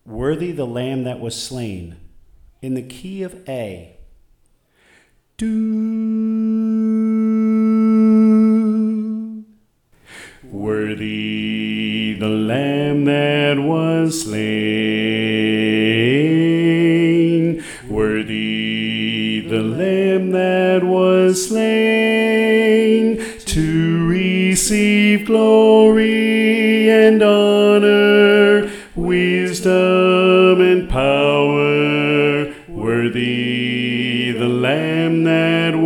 Worthy the Lamb that was slain, in the key of A. Do. Worthy the Lamb that was slain, worthy the Lamb that was slain, to receive glory and honor, wisdom and power. Worthy the Lamb that